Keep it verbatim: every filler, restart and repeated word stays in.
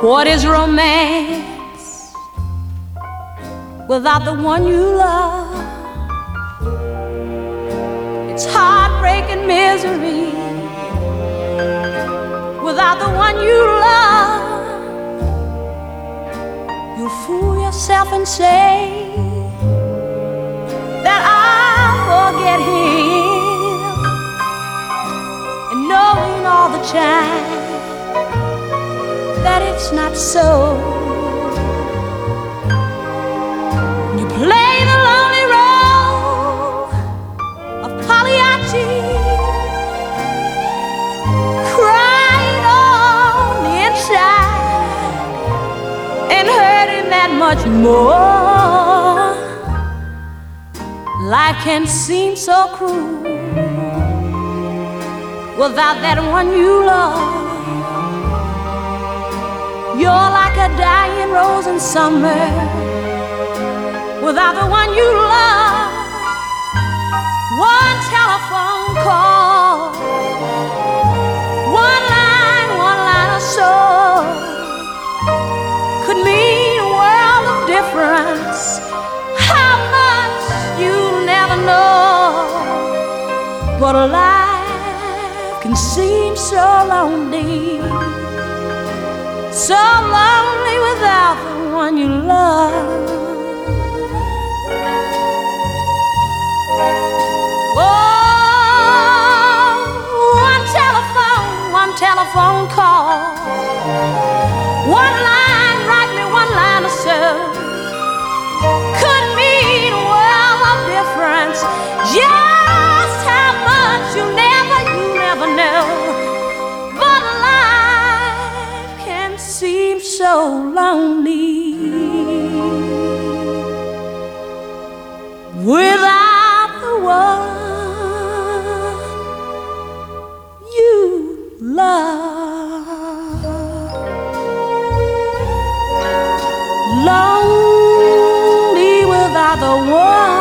What is romance without the one you love? It's heartbreak and misery without the one you love. You fool yourself and say that I'll forget him, and knowing all the time that it's not so. You play the lonely role of Pagliacci, crying on the inside and hurting that much more. Life can seem so cruel without that one you love. You're like a dying rose in summer without the one you love. One telephone call, one line, one line or so could mean a world of difference. How much you'll never know. But life can seem so lonely, so lonely without the one you love. Oh, one telephone, one telephone call, one line, write me one line or so could mean a world of difference. Just how much you never, you never know. Seems so lonely without the one you love. Lonely without the one